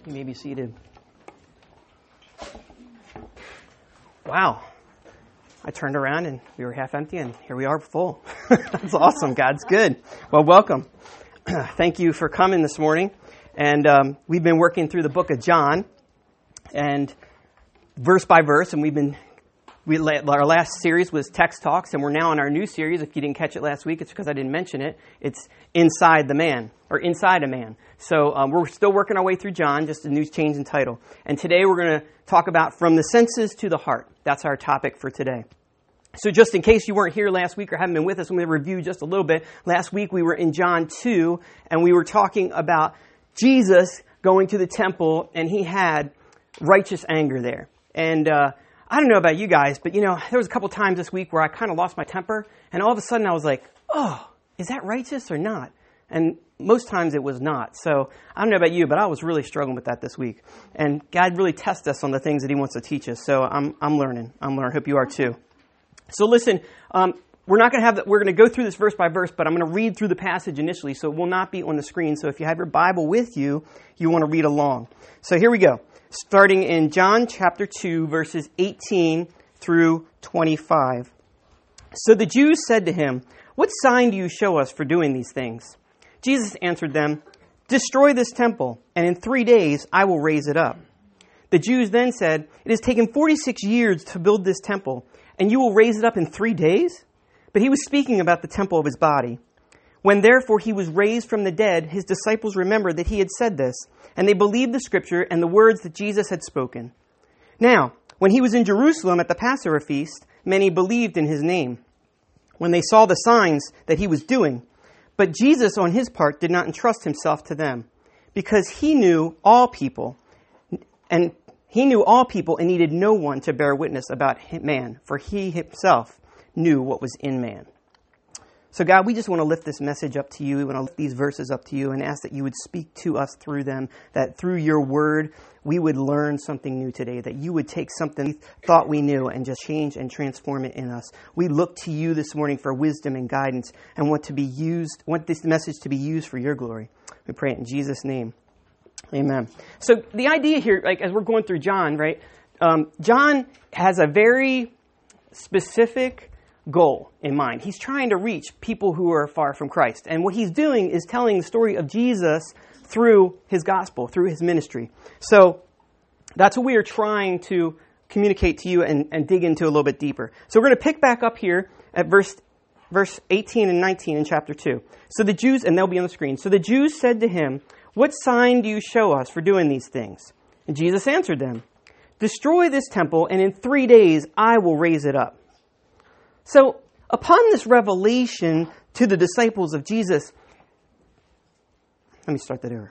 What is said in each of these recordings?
You may be seated. Wow. I turned around and we were half empty, and here we are full. That's awesome. God's good. Well, welcome. Thank you for coming this morning. And we've been working through the book of John, and verse by verse, and our last series was Text Talks, and we're now in our new series. If you didn't catch it last week, it's because I didn't mention it. It's Inside the Man, or Inside a Man. So we're still working our way through John, just a new change in title. And today we're going to talk about From the Senses to the Heart. That's our topic for today. So just in case you weren't here last week or haven't been with us, I'm going to review just a little bit. Last week we were in John 2, and we were talking about Jesus going to the temple, and he had righteous anger there. And I don't know about you guys, but there was a couple times this week where I kind of lost my temper, and all of a sudden I was like, oh, is that righteous or not? And most times it was not. So I don't know about you, but I was really struggling with that this week. And God really tests us on the things that he wants to teach us. So I'm learning. I hope you are too. So listen, we're going to go through this verse by verse, but I'm going to read through the passage initially, so it will not be on the screen. So if you have your Bible with you, you want to read along. So here we go. Starting in John chapter 2, verses 18 through 25. So the Jews said to him, "What sign do you show us for doing these things?" Jesus answered them, "Destroy this temple, and in 3 days I will raise it up." The Jews then said, "It has taken 46 years to build this temple, and you will raise it up in 3 days?" But he was speaking about the temple of his body. When therefore he was raised from the dead, his disciples remembered that he had said this, and they believed the scripture and the words that Jesus had spoken. Now, when he was in Jerusalem at the Passover feast, many believed in his name, when they saw the signs that he was doing. But Jesus, on his part, did not entrust himself to them, because he knew all people, and needed no one to bear witness about man, for he himself knew what was in man. So God, we just want to lift this message up to you. We want to lift these verses up to you and ask that you would speak to us through them, that through your word, we would learn something new today, that you would take something we thought we knew and just change and transform it in us. We look to you this morning for wisdom and guidance and want this message to be used for your glory. We pray it in Jesus' name. Amen. So the idea here, as we're going through John, right? John has a very specific goal in mind. He's trying to reach people who are far from Christ. And what he's doing is telling the story of Jesus through his gospel, through his ministry. So that's what we are trying to communicate to you and dig into a little bit deeper. So we're going to pick back up here at verse 18 and 19 in chapter 2. So the Jews, and they'll be on the screen. So the Jews said to him, "What sign do you show us for doing these things?" And Jesus answered them, "Destroy this temple, and in 3 days I will raise it up." So, upon this revelation to the disciples of Jesus, let me start that over.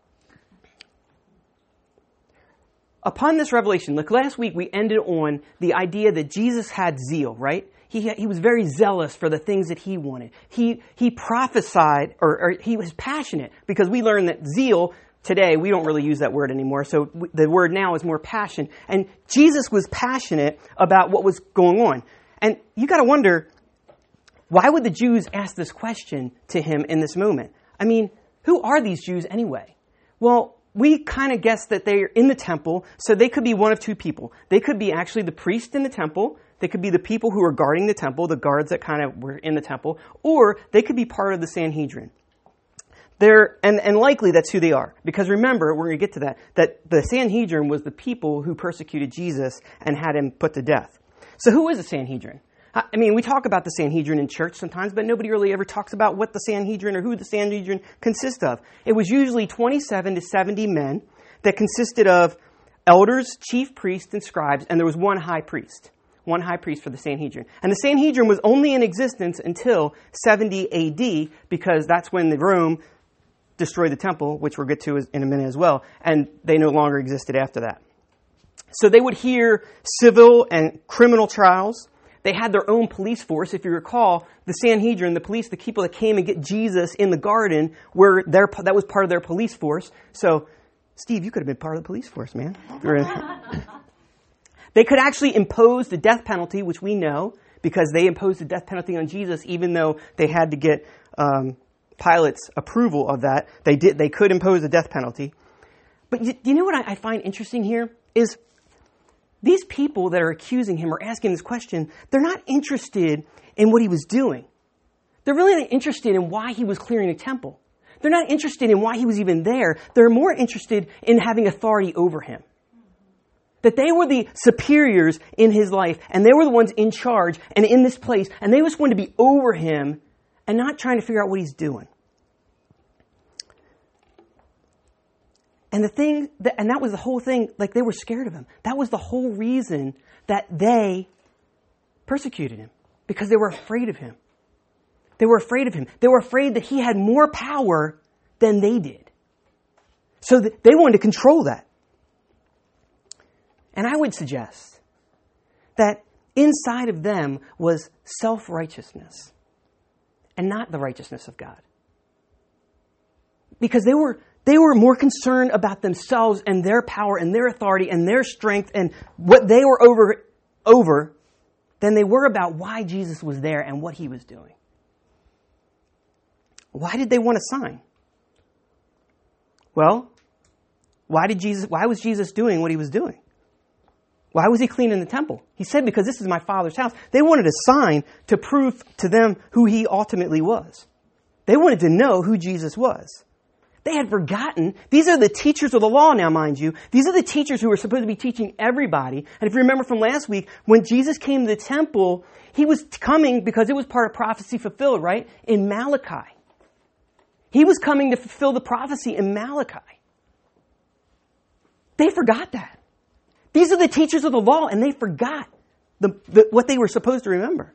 Upon this revelation, like last week we ended on the idea that Jesus had zeal, right? He was very zealous for the things that he wanted. He prophesied, or he was passionate, because we learned that zeal, today, we don't really use that word anymore, so the word now is more passion. And Jesus was passionate about what was going on. And you got to wonder, why would the Jews ask this question to him in this moment? I mean, who are these Jews anyway? Well, we kind of guess that they're in the temple, so they could be one of two people. They could be actually the priest in the temple. They could be the people who are guarding the temple, the guards that kind of were in the temple, or they could be part of the Sanhedrin. And likely that's who they are. Because remember, we're going to get to that the Sanhedrin was the people who persecuted Jesus and had him put to death. So who is the Sanhedrin? I mean, we talk about the Sanhedrin in church sometimes, but nobody really ever talks about what the Sanhedrin or who the Sanhedrin consists of. It was usually 27 to 70 men that consisted of elders, chief priests, and scribes, and there was one high priest for the Sanhedrin. And the Sanhedrin was only in existence until 70 AD, because that's when Rome destroyed the temple, which we'll get to in a minute as well, and they no longer existed after that. So they would hear civil and criminal trials. They had their own police force. If you recall, the Sanhedrin, the police, the people that came and get Jesus in the garden, that was part of their police force. So, Steve, you could have been part of the police force, man. They could actually impose the death penalty, which we know, because they imposed the death penalty on Jesus, even though they had to get Pilate's approval of that. They could impose the death penalty. But you know what I find interesting here is these people that are accusing him or asking this question, they're not interested in what he was doing. They're really not interested in why he was clearing the temple. They're not interested in why he was even there. They're more interested in having authority over him. That they were the superiors in his life, and they were the ones in charge and in this place, and they just wanted to be over him and not trying to figure out what he's doing. And that was the whole thing, like they were scared of him. That was the whole reason that they persecuted him, because they were afraid of him. They were afraid of him. They were afraid that he had more power than they did. So they wanted to control that. And I would suggest that inside of them was self-righteousness and not the righteousness of God. Because they were more concerned about themselves and their power and their authority and their strength and what they were over than they were about why Jesus was there and what he was doing. Why did they want a sign? Well, why was Jesus doing what he was doing? Why was he cleaning the temple? He said, because this is my Father's house. They wanted a sign to prove to them who he ultimately was. They wanted to know who Jesus was. They had forgotten. These are the teachers of the law now, mind you. These are the teachers who were supposed to be teaching everybody. And if you remember from last week, when Jesus came to the temple, he was coming because it was part of prophecy fulfilled, right? In Malachi. He was coming to fulfill the prophecy in Malachi. They forgot that. These are the teachers of the law, and they forgot what they were supposed to remember.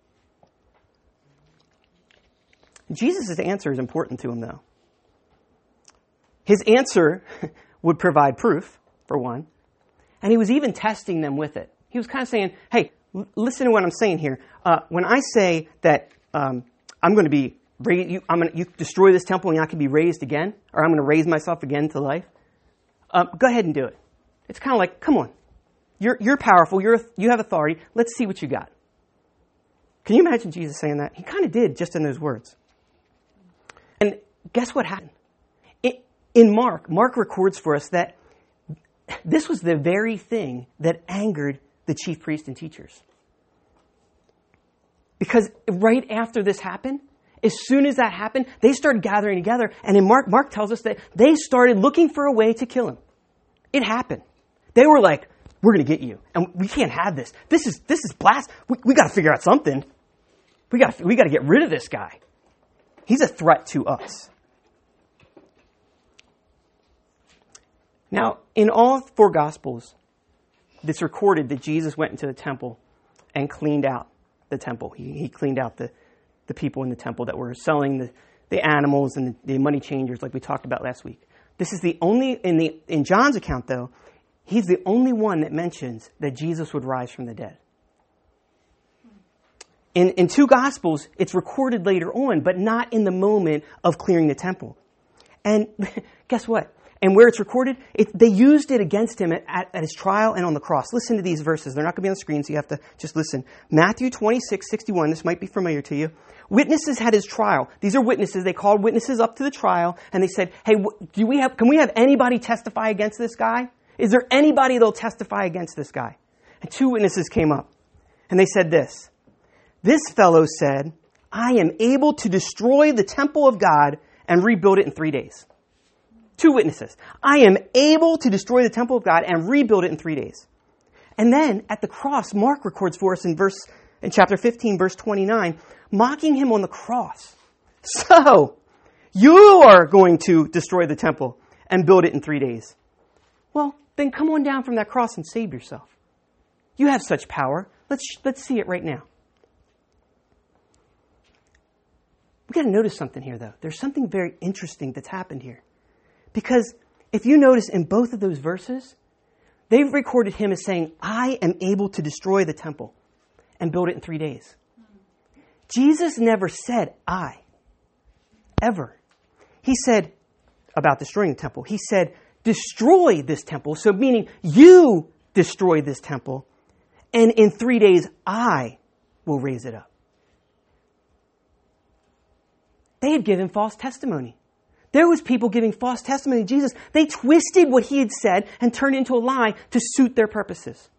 Jesus' answer is important to him, though. His answer would provide proof, for one, and he was even testing them with it. He was kind of saying, hey, listen to what I'm saying here. When I say that I'm going to be you destroy this temple and I can be raised again, or I'm going to raise myself again to life, go ahead and do it. It's kind of like, come on, you're powerful, you have authority. Let's see what you got. Can you imagine Jesus saying that? He kind of did, just in those words. And guess what happened? In Mark records for us that this was the very thing that angered the chief priests and teachers. Because right after this happened, as soon as that happened, they started gathering together. And in Mark tells us that they started looking for a way to kill him. It happened. They were like, we're going to get you. And we can't have this. This is blast. We got to figure out something. We got to get rid of this guy. He's a threat to us. Now, in all four Gospels, it's recorded that Jesus went into the temple and cleaned out the temple. He cleaned out the people in the temple that were selling the animals and the money changers like we talked about last week. This is the only, in John's account though, he's the only one that mentions that Jesus would rise from the dead. In two Gospels, it's recorded later on, but not in the moment of clearing the temple. And guess what? And where it's recorded, they used it against him at his trial and on the cross. Listen to these verses. They're not going to be on the screen, so you have to just listen. Matthew 26:61. This might be familiar to you. Witnesses had his trial. These are witnesses. They called witnesses up to the trial, and they said, hey, can we have anybody testify against this guy? Is there anybody that'll testify against this guy? And two witnesses came up, and they said this. This fellow said, I am able to destroy the temple of God and rebuild it in 3 days. Two witnesses. I am able to destroy the temple of God and rebuild it in 3 days. And then at the cross, Mark records for us in chapter 15, verse 29, mocking him on the cross. So, you are going to destroy the temple and build it in 3 days. Well, then come on down from that cross and save yourself. You have such power. Let's see it right now. We've got to notice something here, though. There's something very interesting that's happened here. Because if you notice in both of those verses, they've recorded him as saying, I am able to destroy the temple and build it in 3 days. Jesus never said I, ever. He said about destroying the temple. He said, destroy this temple. So meaning you destroy this temple, and in 3 days I will raise it up. They had given false testimony. There was people giving false testimony to Jesus. They twisted what he had said and turned it into a lie to suit their purposes.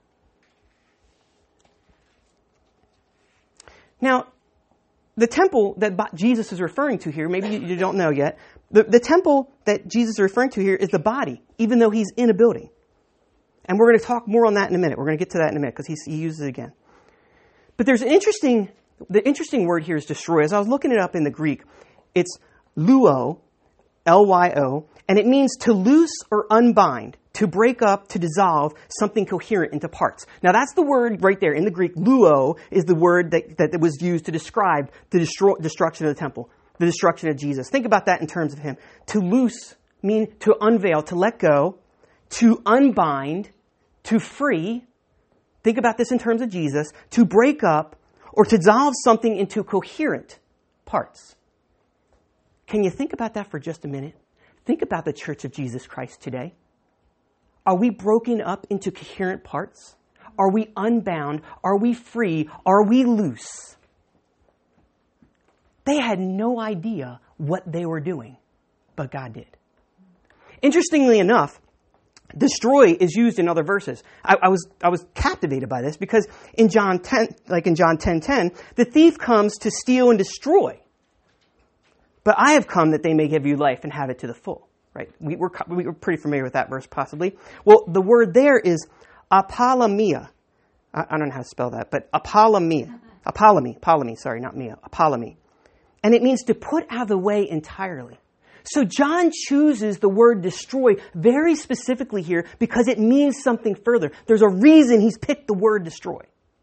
Now, the temple that Jesus is referring to here, maybe you don't know yet, the temple that Jesus is referring to here is the body, even though he's in a building. And we're going to talk more on that in a minute. We're going to get to that in a minute because he uses it again. But there's the interesting word here is destroy. As I was looking it up in the Greek, it's luo, L-Y-O, and it means to loose or unbind, to break up, to dissolve something coherent into parts. Now that's the word right there in the Greek. Luo is the word that was used to describe the destruction of the temple, the destruction of Jesus. Think about that in terms of him. To loose mean to unveil, to let go, to unbind, to free. Think about this in terms of Jesus. To break up or to dissolve something into coherent parts. Can you think about that for just a minute? Think about the Church of Jesus Christ today. Are we broken up into coherent parts? Are we unbound? Are we free? Are we loose? They had no idea what they were doing, but God did. Interestingly enough, destroy is used in other verses. I was captivated by this because in John 10, like in John 10:10, the thief comes to steal and destroy. But I have come that they may give you life and have it to the full. Right? We were pretty familiar with that verse, possibly. Well, the word there is apolemia. I don't know how to spell that, but apolemia. Apolemy, sorry, not mia. Apolemy. And it means to put out of the way entirely. So John chooses the word destroy very specifically here because it means something further. There's a reason he's picked the word destroy.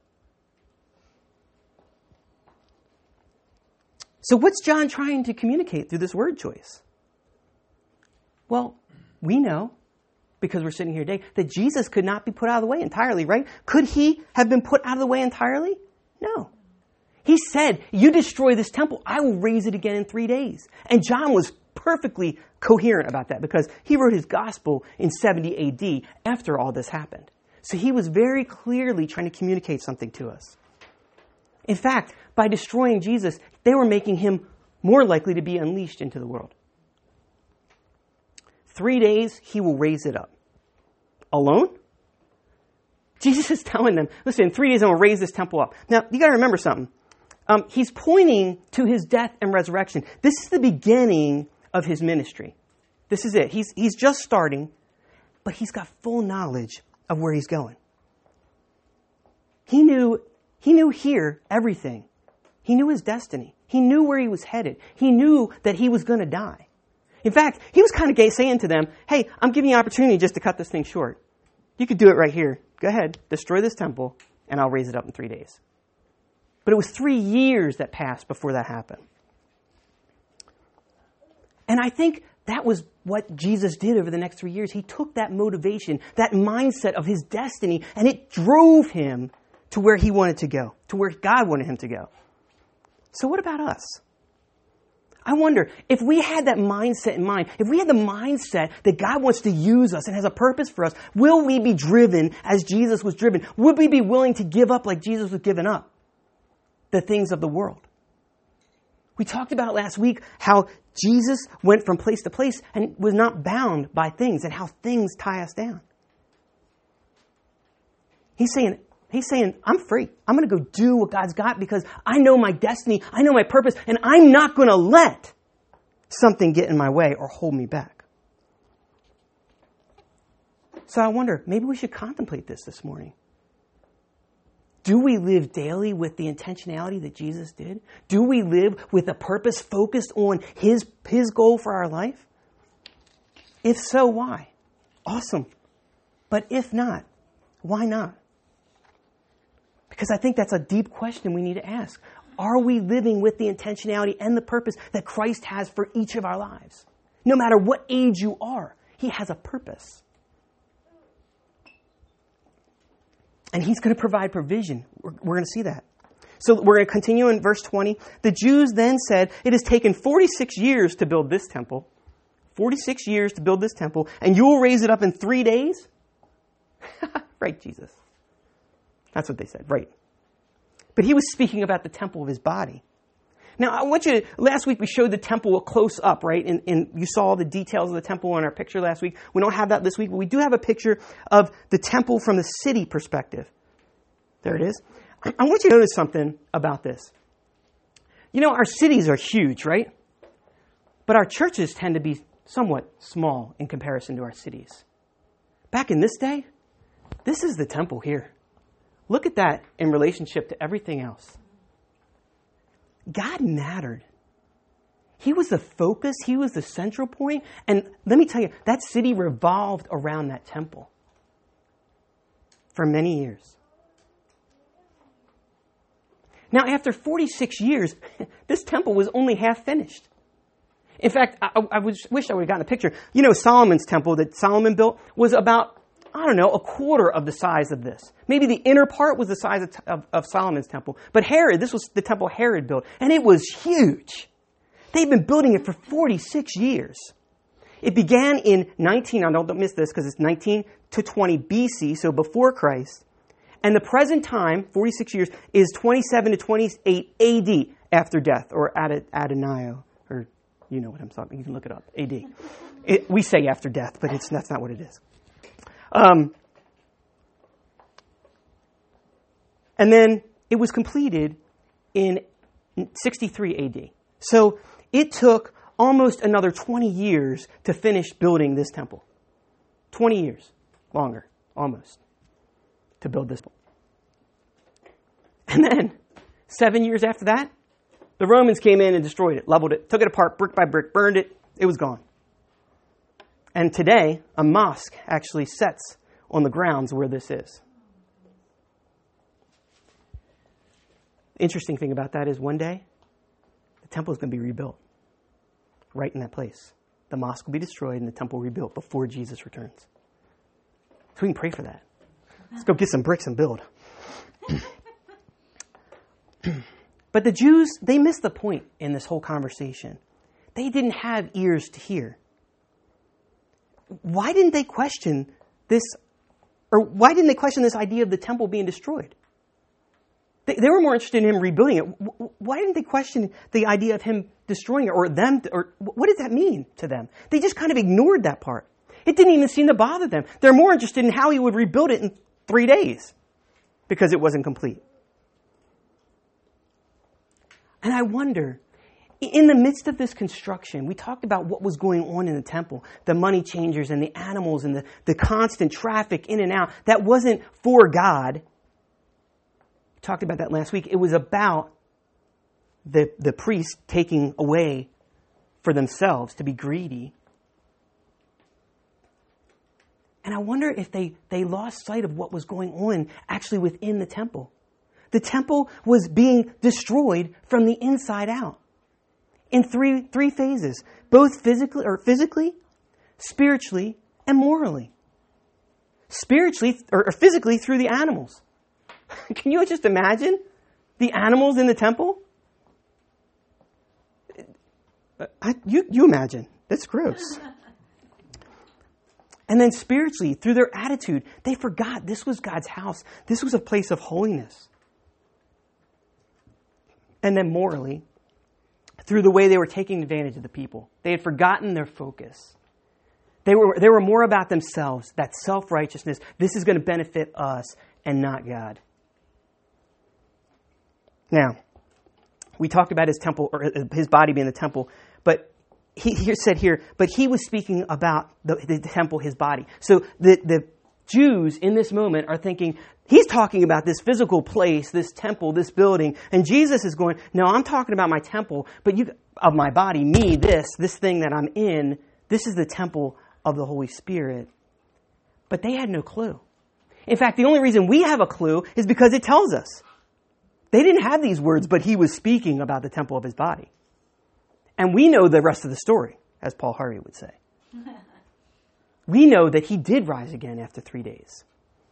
So what's John trying to communicate through this word choice? Well, we know, because we're sitting here today, that Jesus could not be put out of the way entirely, right? Could he have been put out of the way entirely? No. He said, you destroy this temple, I will raise it again in 3 days. And John was perfectly coherent about that because he wrote his gospel in 70 AD after all this happened. So he was very clearly trying to communicate something to us. In fact, by destroying Jesus, they were making him more likely to be unleashed into the world. 3 days, he will raise it up. Alone? Jesus is telling them, listen, in 3 days, I'm going to raise this temple up. Now, you got to remember something. He's pointing to his death and resurrection. This is the beginning of his ministry. This is it. He's just starting, but he's got full knowledge of where he's going. He knew here everything. He knew his destiny. He knew where he was headed. He knew that he was going to die. In fact, he was kind of saying to them, hey, I'm giving you an opportunity just to cut this thing short. You could do it right here. Go ahead, destroy this temple, and I'll raise it up in 3 days. But it was 3 years that passed before that happened. And I think that was what Jesus did over the next 3 years. He took that motivation, that mindset of his destiny, and it drove him to where he wanted to go, to where God wanted him to go. So what about us? I wonder, if we had that mindset in mind, if we had the mindset that God wants to use us and has a purpose for us, will we be driven as Jesus was driven? Would we be willing to give up like Jesus was given up? The things of the world. We talked about last week how Jesus went from place to place and was not bound by things and how things tie us down. He's saying, I'm free. I'm going to go do what God's got because I know my destiny, I know my purpose, and I'm not going to let something get in my way or hold me back. So I wonder, maybe we should contemplate this morning. Do we live daily with the intentionality that Jesus did? Do we live with a purpose focused on his goal for our life? If so, why? Awesome. But if not, why not? Because I think that's a deep question we need to ask. Are we living with the intentionality and the purpose that Christ has for each of our lives? No matter what age you are, he has a purpose. And he's going to provide provision. We're going to see that. So we're going to continue in verse 20. The Jews then said, it has taken 46 years to build this temple. 46 years to build this temple, and you will raise it up in 3 days? Right, Jesus. That's what they said, right. But he was speaking about the temple of his body. Now, I want you to, last week we showed the temple close up, right? And you saw the details of the temple in our picture last week. We don't have that this week, but we do have a picture of the temple from the city perspective. There it is. I want you to notice something about this. You know, our cities are huge, right? But our churches tend to be somewhat small in comparison to our cities. Back in this day, this is the temple here. Look at that in relationship to everything else. God mattered. He was the focus. He was the central point. And let me tell you, that city revolved around that temple for many years. Now, after 46 years, this temple was only half finished. In fact, I wish I would have gotten a picture. You know, Solomon's temple that Solomon built was about, a quarter of the size of this. Maybe the inner part was the size of Solomon's temple. But Herod, this was the temple Herod built, and it was huge. They've been building it for 46 years. It began in don't miss this because it's 19 to 20 BC, so before Christ. And the present time, 46 years, is 27 to 28 AD after death, or Adonio, or you know what I'm talking. You can look it up, AD. We say after death, but that's not what it is. And then it was completed in 63 AD. So it took almost another 20 years to finish building this temple. 20 years longer, almost, to build this. And then 7 years after that, the Romans came in and destroyed it, leveled it, took it apart brick by brick, burned it. It was gone. And today, a mosque actually sits on the grounds where this is. The interesting thing about that is one day, the temple is going to be rebuilt right in that place. The mosque will be destroyed and the temple rebuilt before Jesus returns. So we can pray for that. Let's go get some bricks and build. But the Jews, they missed the point in this whole conversation. They didn't have ears to hear. Why didn't they question this, or why didn't they question this idea of the temple being destroyed? They were more interested in him rebuilding it. Why didn't they question the idea of him destroying it, or them, or what does that mean to them? They just kind of ignored that part. It didn't even seem to bother them. They're more interested in how he would rebuild it in 3 days because it wasn't complete. And I wonder, in the midst of this construction, we talked about what was going on in the temple, the money changers and the animals and the constant traffic in and out. That wasn't for God. We talked about that last week. It was about the priests taking away for themselves to be greedy. And I wonder if they lost sight of what was going on actually within the temple. The temple was being destroyed from the inside out in three phases, both physically, spiritually, and morally. Spiritually or physically through the animals. Can you just imagine the animals in the temple? You imagine. That's gross. And then spiritually, through their attitude, they forgot this was God's house. This was a place of holiness. And then morally, through the way they were taking advantage of the people. They had forgotten their focus. They were more about themselves, that self-righteousness. This is going to benefit us and not God. Now, we talked about his temple, or his body being the temple, but he said here, but he was speaking about the temple, his body. So the Jews in this moment are thinking, he's talking about this physical place, this temple, this building. And Jesus is going, no, I'm talking about my temple, but of my body, me, this thing that I'm in, this is the temple of the Holy Spirit. But they had no clue. In fact, the only reason we have a clue is because it tells us. They didn't have these words, but he was speaking about the temple of his body. And we know the rest of the story, as Paul Harvey would say. We know that he did rise again after 3 days.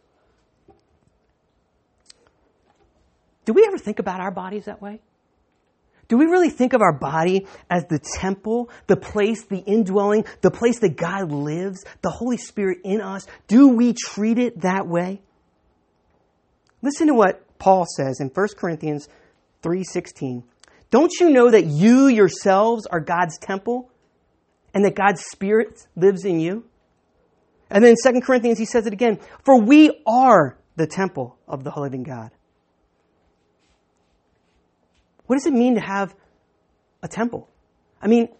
Do we ever think about our bodies that way? Do we really think of our body as the temple, the place, the indwelling, the place that God lives, the Holy Spirit in us? Do we treat it that way? Listen to what Paul says in 1 Corinthians 3:16. Don't you know that you yourselves are God's temple and that God's Spirit lives in you? And then in 2 Corinthians, he says it again. For we are the temple of the living God. What does it mean to have a temple? I mean,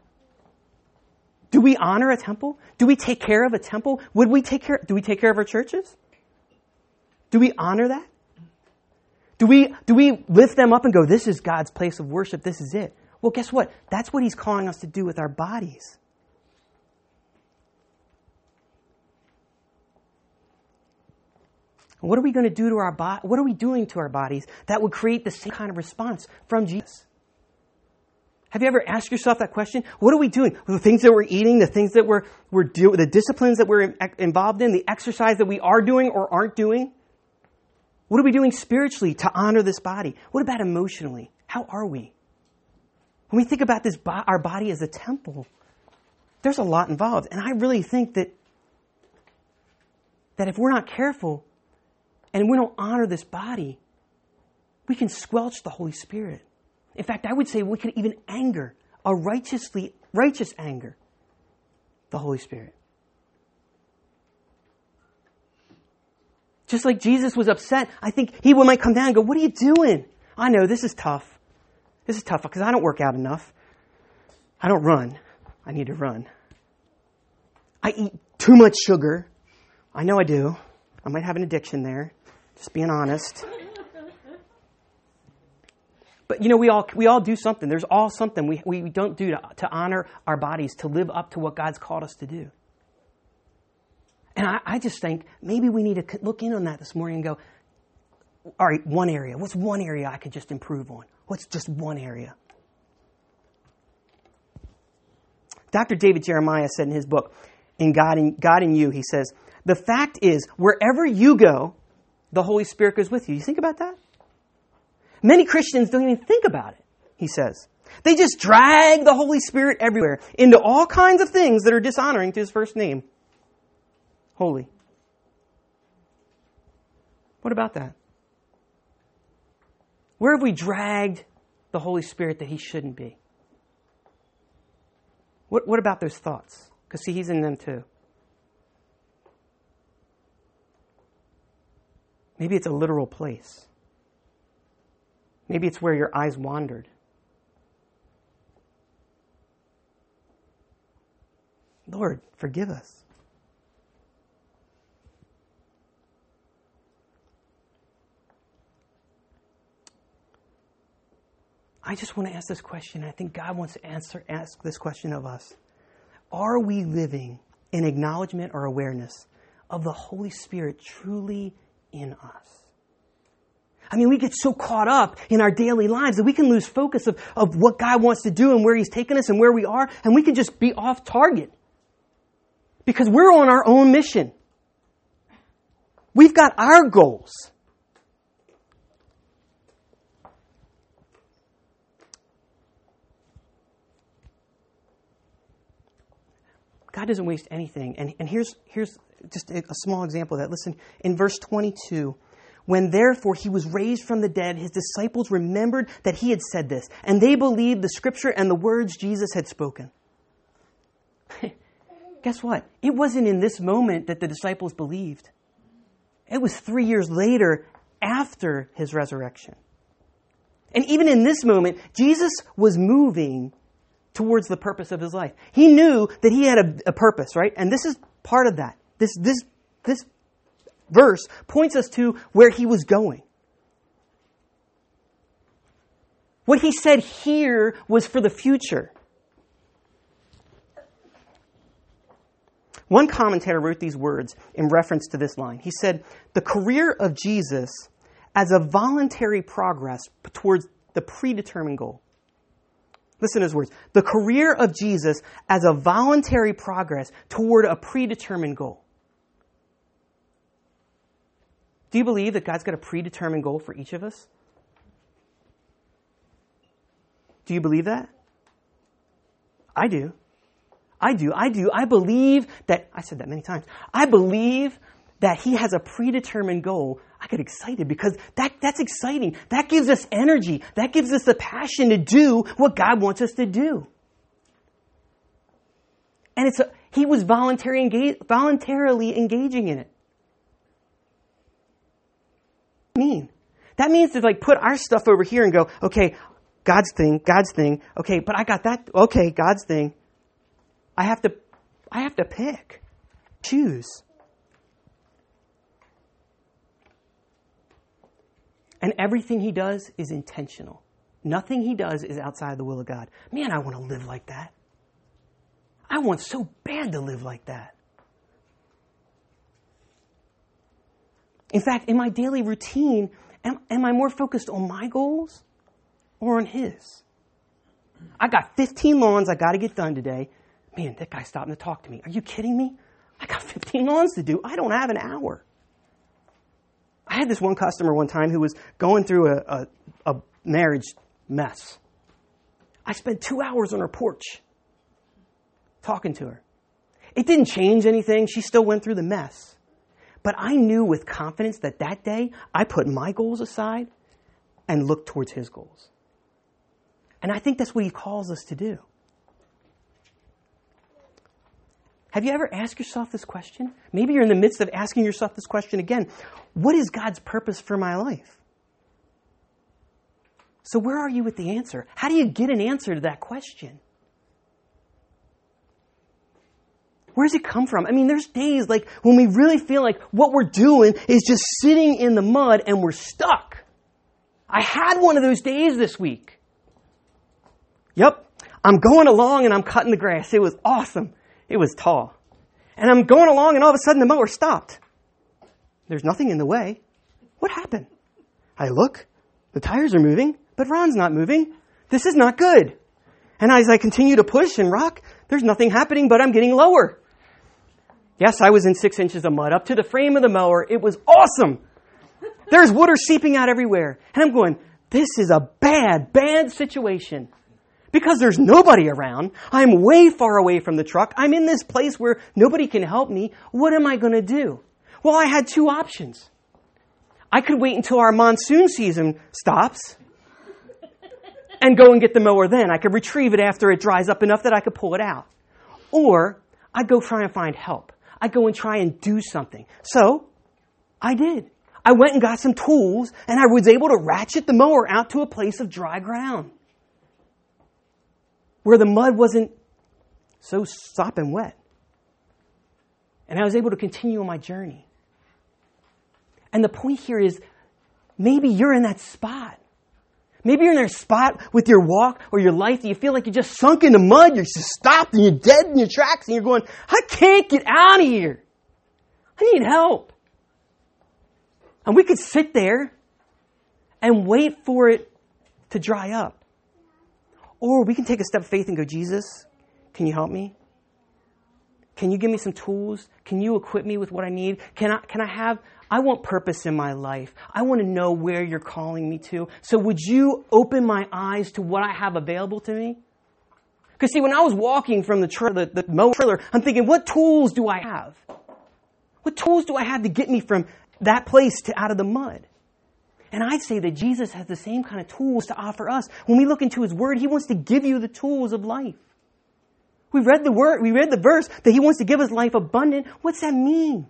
do we honor a temple? Do we take care of a temple? Do we take care of our churches? Do we honor that? Do we lift them up and go, this is God's place of worship, this is it? Well, guess what? That's what he's calling us to do with our bodies. What are we going to do to our body? What are we doing to our bodies that would create the same kind of response from Jesus? Have you ever asked yourself that question? What are we doing? The things that we're eating, the things that we're doing, the disciplines that we're involved in, the exercise that we are doing or aren't doing? What are we doing spiritually to honor this body? What about emotionally? How are we? When we think about this, our body as a temple, there's a lot involved. And I really think that if we're not careful and we don't honor this body, we can squelch the Holy Spirit. In fact, I would say we could even anger, righteous anger, the Holy Spirit. Just like Jesus was upset, I think he might come down and go, what are you doing? I know, this is tough. This is tough because I don't work out enough. I don't run. I need to run. I eat too much sugar. I know I do. I might have an addiction there. Just being honest. But we all do something. There's all something we don't do to honor our bodies, to live up to what God's called us to do. And I just think maybe we need to look in on that this morning and go, all right, one area. What's one area I could just improve on? What's just one area? Dr. David Jeremiah said in his book, In God in You, he says, the fact is, wherever you go, the Holy Spirit goes with you. You think about that? Many Christians don't even think about it, he says. They just drag the Holy Spirit everywhere into all kinds of things that are dishonoring to his first name. Holy. What about that? Where have we dragged the Holy Spirit that he shouldn't be? What about those thoughts? Because see, he's in them too. Maybe it's a literal place. Maybe it's where your eyes wandered. Lord, forgive us. I just want to ask this question. I think God wants to ask this question of us. Are we living in acknowledgement or awareness of the Holy Spirit truly in us? I mean, we get so caught up in our daily lives that we can lose focus of what God wants to do and where he's taken us and where we are, and we can just be off target because we're on our own mission. We've got our goals. God doesn't waste anything. And here's just a small example of that. Listen, in verse 22, when therefore he was raised from the dead, his disciples remembered that he had said this, and they believed the scripture and the words Jesus had spoken. Guess what? It wasn't in this moment that the disciples believed. It was 3 years later after his resurrection. And even in this moment, Jesus was moving towards the purpose of his life. He knew that he had a purpose, right? And this is part of that. This verse points us to where he was going. What he said here was for the future. One commentator wrote these words in reference to this line. He said, the career of Jesus as a voluntary progress towards the predetermined goal. Listen to his words. The career of Jesus as a voluntary progress toward a predetermined goal. Do you believe that God's got a predetermined goal for each of us? Do you believe that? I do. I believe that, I said that many times. I believe that he has a predetermined goal. I get excited because that's exciting. That gives us energy. That gives us the passion to do what God wants us to do. And he was voluntarily engaging in it. That means to like put our stuff over here and go, okay, God's thing. Okay, but I got that. Okay, God's thing. I have to pick, choose. And everything he does is intentional. Nothing he does is outside the will of God. Man, I want to live like that. I want so bad to live like that. In fact, in my daily routine, am I more focused on my goals or on his? I got 15 lawns I got to get done today. Man, that guy stopped to talk to me. Are you kidding me? I got 15 lawns to do. I don't have an hour. I had this one customer one time who was going through a marriage mess. I spent 2 hours on her porch talking to her. It didn't change anything. She still went through the mess. But I knew with confidence that day I put my goals aside and looked towards his goals. And I think that's what he calls us to do. Have you ever asked yourself this question? Maybe you're in the midst of asking yourself this question again. What is God's purpose for my life? So where are you with the answer? How do you get an answer to that question? Where does it come from? I mean, there's days like when we really feel like what we're doing is just sitting in the mud and we're stuck. I had one of those days this week. Yep. I'm going along and I'm cutting the grass. It was awesome. It was tall. And I'm going along and all of a sudden the mower stopped. There's nothing in the way. What happened? I look. The tires are moving, but Ron's not moving. This is not good. And as I continue to push and rock, there's nothing happening, but I'm getting lower. Yes, I was in 6 inches of mud up to the frame of the mower. It was awesome. There's water seeping out everywhere. And I'm going, this is a bad, bad situation. Because there's nobody around. I'm way far away from the truck. I'm in this place where nobody can help me. What am I going to do? Well, I had 2 options. I could wait until our monsoon season stops and go and get the mower then. I could retrieve it after it dries up enough that I could pull it out. Or I'd go try and find help. I'd go and try and do something. So I did. I went and got some tools and I was able to ratchet the mower out to a place of dry ground where the mud wasn't so sopping wet. And I was able to continue on my journey. And the point here is maybe you're in that spot. Maybe you're in that spot with your walk or your life that you feel like you're just sunk in the mud, you're just stopped and you're dead in your tracks and you're going, I can't get out of here. I need help. And we could sit there and wait for it to dry up. Or we can take a step of faith and go, Jesus, can you help me? Can you give me some tools? Can you equip me with what I need? I want purpose in my life. I want to know where you're calling me to. So would you open my eyes to what I have available to me? Because see, when I was walking from the mower trailer, I'm thinking, what tools do I have? What tools do I have to get me from that place to out of the mud? And I'd say that Jesus has the same kind of tools to offer us. When we look into his word, he wants to give you the tools of life. We read the verse that he wants to give us life abundant. What's that mean?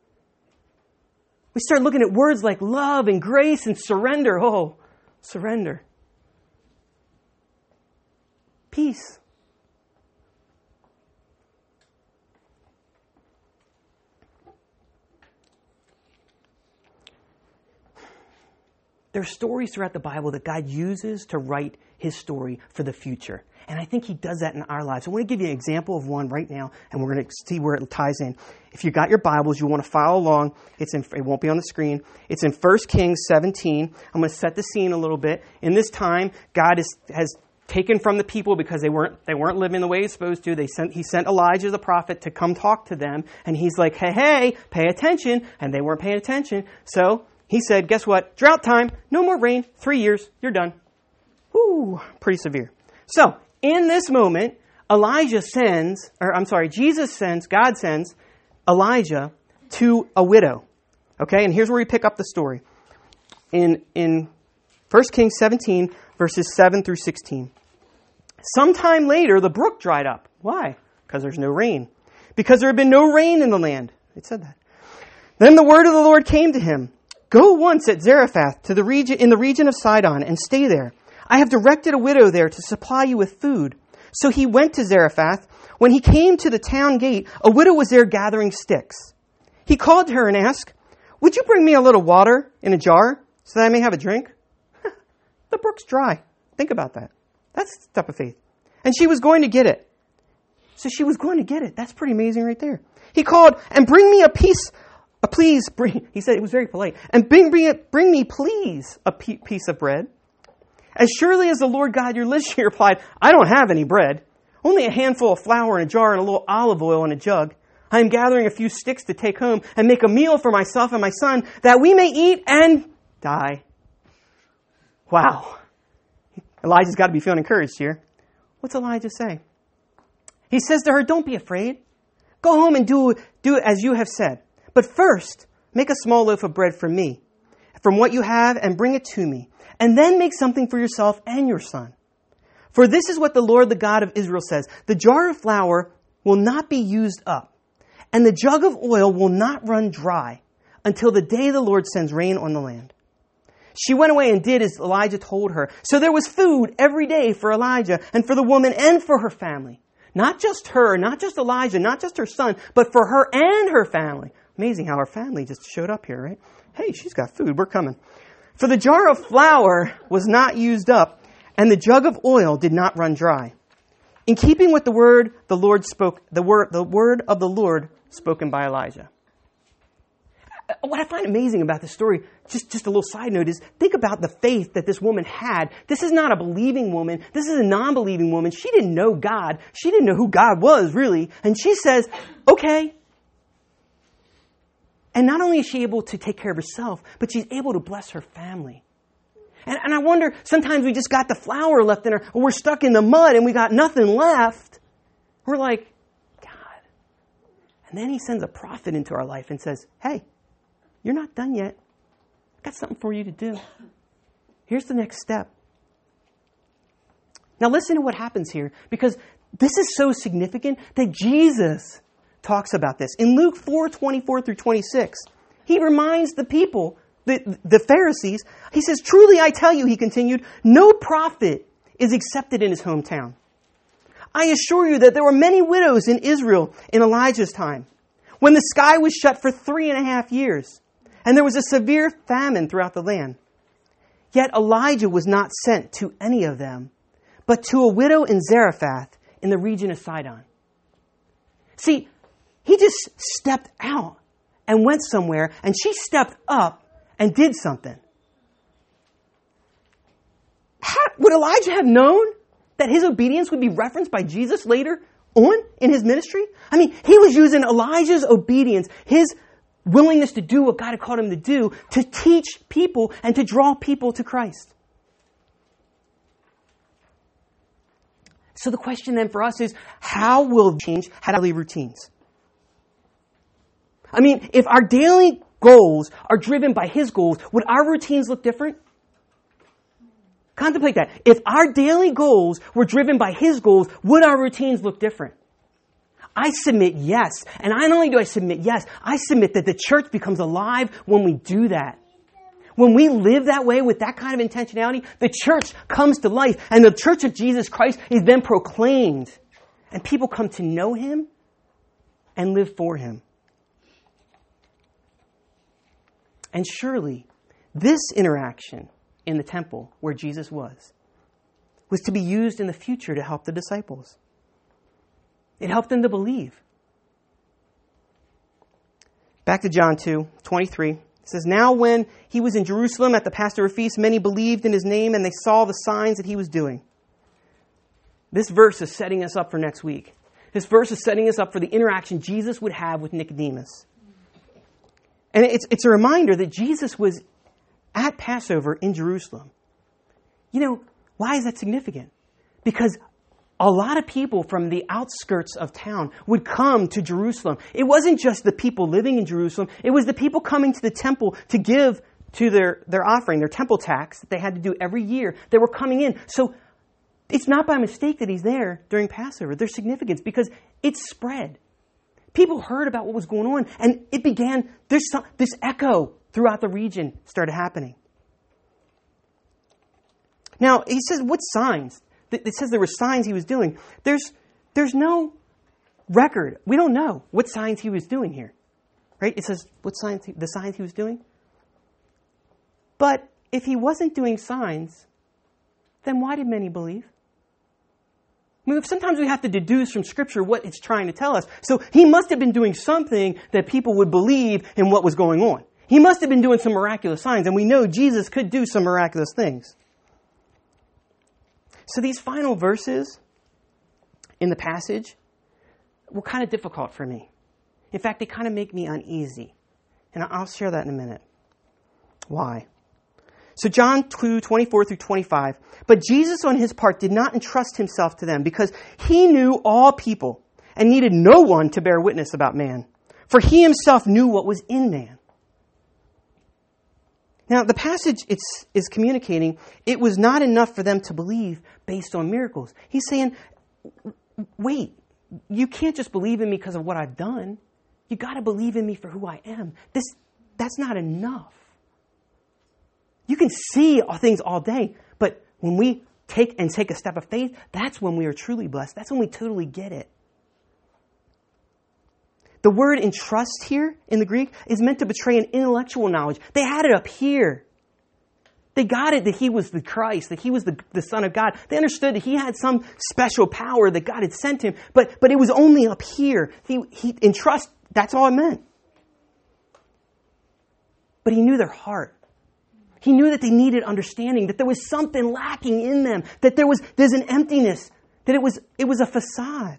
We start looking at words like love and grace and surrender. Oh, surrender. Peace. There are stories throughout the Bible that God uses to write his story for the future. And I think he does that in our lives. I want to give you an example of one right now, and we're going to see where it ties in. If you got your Bibles, you want to follow along. It won't be on the screen. It's in 1 Kings 17. I'm going to set the scene a little bit. In this time, God has taken from the people because they weren't living the way he's supposed to. He sent Elijah the prophet to come talk to them. And he's like, hey, pay attention. And they weren't paying attention. So he said, guess what? Drought time. No more rain. 3 years. You're done. Woo, pretty severe. So in this moment, God sends Elijah to a widow. Okay, and here's where we pick up the story. In 1 Kings 17, verses 7 through 16. Sometime later, the brook dried up. Why? Because there's no rain. Because there had been no rain in the land. It said that. Then the word of the Lord came to him. Go once at Zarephath in the region of Sidon and stay there. I have directed a widow there to supply you with food. So he went to Zarephath. When he came to the town gate, a widow was there gathering sticks. He called to her and asked, would you bring me a little water in a jar so that I may have a drink? The brook's dry. Think about that. That's the step of faith. And she was going to get it. So she was going to get it. That's pretty amazing right there. He called, and bring me he said it was very polite, and bring me please a piece of bread. As surely as the Lord God your lives, she replied, I don't have any bread, only a handful of flour in a jar and a little olive oil in a jug. I am gathering a few sticks to take home and make a meal for myself and my son, that we may eat and die. Wow. Elijah's got to be feeling encouraged here. What's Elijah say? He says to her, don't be afraid. Go home and do as you have said. But first, make a small loaf of bread for me, from what you have, and bring it to me. And then make something for yourself and your son. For this is what the Lord, the God of Israel, says. The jar of flour will not be used up, and the jug of oil will not run dry until the day the Lord sends rain on the land. She went away and did as Elijah told her. So there was food every day for Elijah and for the woman and for her family. Not just her, not just Elijah, not just her son, but for her and her family. Amazing how her family just showed up here, right? Hey, she's got food. We're coming. For the jar of flour was not used up, and the jug of oil did not run dry. In keeping with the word the Lord spoke, the word of the Lord spoken by Elijah. What I find amazing about this story, just a little side note, is think about the faith that this woman had. This is not a believing woman. This is a non-believing woman. She didn't know God. She didn't know who God was, really. And she says, okay. And not only is she able to take care of herself, but she's able to bless her family. And I wonder, sometimes we just got the flour left in her, or we're stuck in the mud and we got nothing left. We're like, God. And then he sends a prophet into our life and says, hey, you're not done yet. I've got something for you to do. Here's the next step. Now listen to what happens here, because this is so significant that Jesus talks about this. In Luke 4:24 through 26, he reminds the people, the Pharisees, he says, truly I tell you, he continued, no prophet is accepted in his hometown. I assure you that there were many widows in Israel in Elijah's time, when the sky was shut for 3.5 years, and there was a severe famine throughout the land. Yet Elijah was not sent to any of them, but to a widow in Zarephath in the region of Sidon. See, he just stepped out and went somewhere, and she stepped up and did something. Would Elijah have known that his obedience would be referenced by Jesus later on in his ministry? I mean, he was using Elijah's obedience, his willingness to do what God had called him to do, to teach people and to draw people to Christ. So the question then for us is, how will we change daily routines? I mean, if our daily goals are driven by his goals, would our routines look different? Contemplate that. If our daily goals were driven by his goals, would our routines look different? I submit yes. And not only do I submit yes, I submit that the church becomes alive when we do that. When we live that way with that kind of intentionality, the church comes to life, and the church of Jesus Christ is then proclaimed. And people come to know him and live for him. And surely, this interaction in the temple where Jesus was to be used in the future to help the disciples. It helped them to believe. Back to John 2:23. It says, now when he was in Jerusalem at the Passover feast, many believed in his name and they saw the signs that he was doing. This verse is setting us up for next week. This verse is setting us up for the interaction Jesus would have with Nicodemus. And it's a reminder that Jesus was at Passover in Jerusalem. You know, why is that significant? Because a lot of people from the outskirts of town would come to Jerusalem. It wasn't just the people living in Jerusalem. It was the people coming to the temple to give to their offering, their temple tax that they had to do every year. They were coming in. So it's not by mistake that he's there during Passover. There's significance because it spread. People heard about what was going on, and it began, this echo throughout the region started happening. Now, he says, what signs? It says there were signs he was doing. There's no record. We don't know what signs he was doing here. Right? It says the signs he was doing. But if he wasn't doing signs, then why did many believe? I mean, sometimes we have to deduce from Scripture what it's trying to tell us. So he must have been doing something that people would believe in what was going on. He must have been doing some miraculous signs, and we know Jesus could do some miraculous things. So these final verses in the passage were kind of difficult for me. In fact, they kind of make me uneasy. And I'll share that in a minute. Why? So John 2:24-25. But Jesus on his part did not entrust himself to them because he knew all people and needed no one to bear witness about man. For he himself knew what was in man. Now, the passage is communicating it was not enough for them to believe based on miracles. He's saying, wait, you can't just believe in me because of what I've done. You got to believe in me for who I am. That's not enough. You can see things all day, but when we take a step of faith, that's when we are truly blessed. That's when we totally get it. The word entrust here in the Greek is meant to betray an intellectual knowledge. They had it up here. They got it that he was the Christ, that he was the Son of God. They understood that he had some special power that God had sent him, but it was only up here. He entrust, that's all it meant. But he knew their heart. He knew that they needed understanding, that there was something lacking in them, that there's an emptiness, that it was a facade.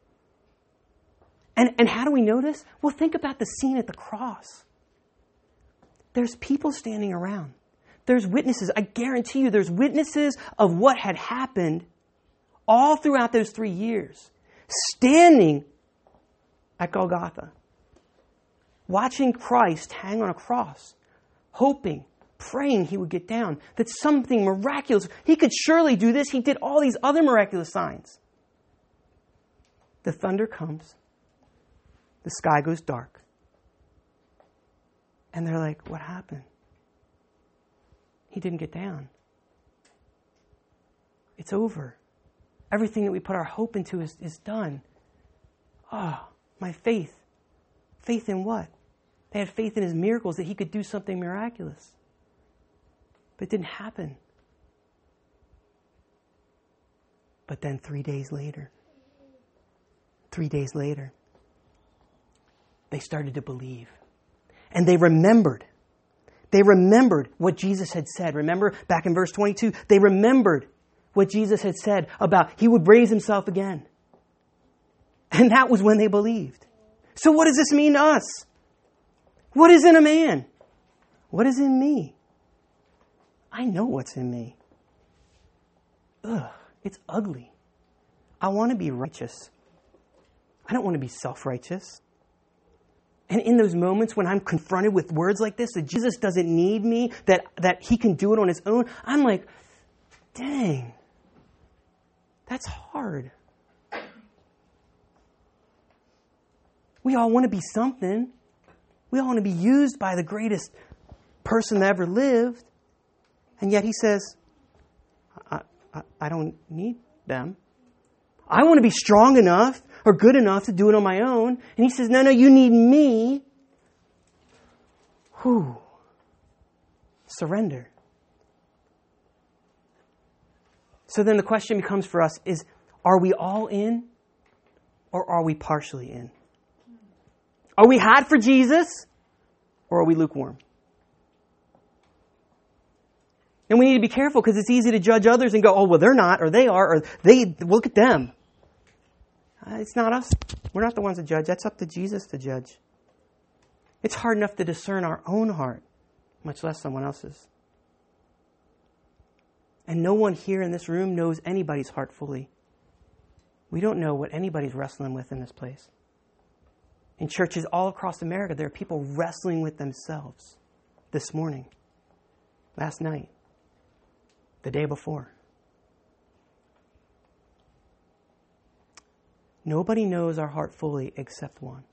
And how do we know this? Well, think about the scene at the cross. There's people standing around. There's witnesses. I guarantee you there's witnesses of what had happened all throughout those 3 years. Standing at Golgotha. Watching Christ hang on a cross. Hoping, praying he would get down. That something miraculous. He could surely do this. He did all these other miraculous signs. The thunder comes. The sky goes dark. And they're like, what happened? He didn't get down. It's over. Everything that we put our hope into is done. My faith. Faith in what? They had faith in his miracles that he could do something miraculous. But it didn't happen. But then 3 days later, they started to believe. And they remembered. They remembered what Jesus had said. Remember back in verse 22, they remembered what Jesus had said about he would raise himself again. And that was when they believed. So what does this mean to us? What is in a man? What is in me? I know what's in me. It's ugly. I want to be righteous. I don't want to be self-righteous. And in those moments when I'm confronted with words like this, that Jesus doesn't need me, that he can do it on his own, I'm like, dang, that's hard. We all want to be something. We all want to be used by the greatest person that ever lived. And yet he says, I don't need them. I want to be strong enough or good enough to do it on my own. And he says, no, you need me. Surrender. So then the question becomes for us is, are we all in or are we partially in? Are we hot for Jesus or are we lukewarm? And we need to be careful because it's easy to judge others and go, oh, well, they're not, or they are, or they, look at them. It's not us. We're not the ones to judge. That's up to Jesus to judge. It's hard enough to discern our own heart, much less someone else's. And no one here in this room knows anybody's heart fully. We don't know what anybody's wrestling with in this place. In churches all across America, there are people wrestling with themselves this morning, last night, the day before. Nobody knows our heart fully except one.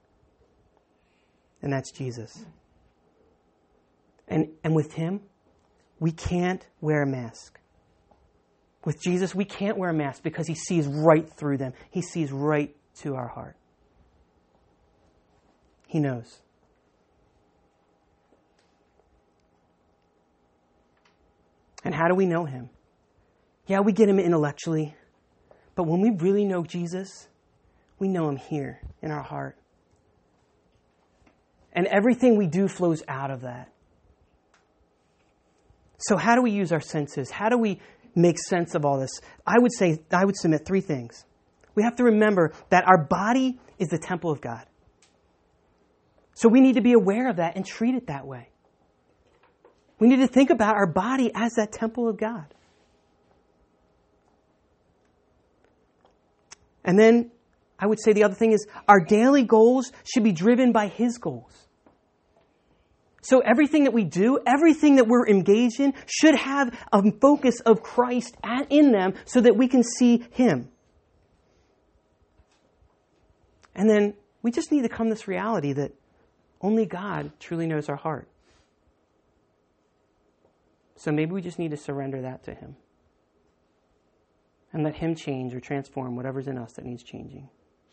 And that's Jesus. And with him, we can't wear a mask. With Jesus, we can't wear a mask because he sees right through them. He sees right to our heart. He knows. And how do we know him? Yeah, we get him intellectually. But when we really know Jesus, we know him here in our heart. And everything we do flows out of that. So how do we use our senses? How do we make sense of all this? I would submit three things. We have to remember that our body is the temple of God. So we need to be aware of that and treat it that way. We need to think about our body as that temple of God. And then I would say the other thing is our daily goals should be driven by his goals. So everything that we do, everything that we're engaged in should have a focus of Christ in them so that we can see him. And then we just need to come to this reality that only God truly knows our heart. So maybe we just need to surrender that to him. And let him change or transform whatever's in us that needs changing.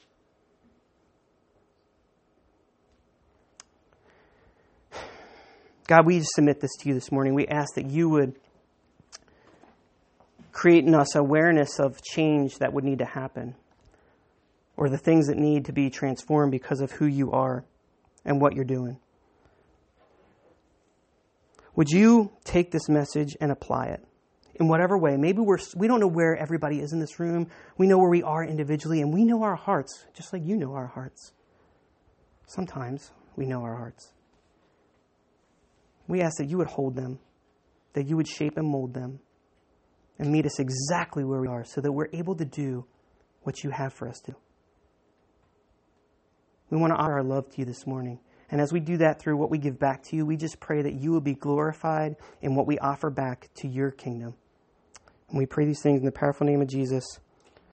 God, we just submit this to you this morning. We ask that you would create in us awareness of change that would need to happen, or the things that need to be transformed because of who you are and what you're doing. Would you take this message and apply it in whatever way? Maybe we don't know where everybody is in this room. We know where we are individually, and we know our hearts, just like you know our hearts. Sometimes we know our hearts. We ask that you would hold them, that you would shape and mold them, and meet us exactly where we are so that we're able to do what you have for us to do. We want to honor our love to you this morning. And as we do that through what we give back to you, we just pray that you will be glorified in what we offer back to your kingdom. And we pray these things in the powerful name of Jesus.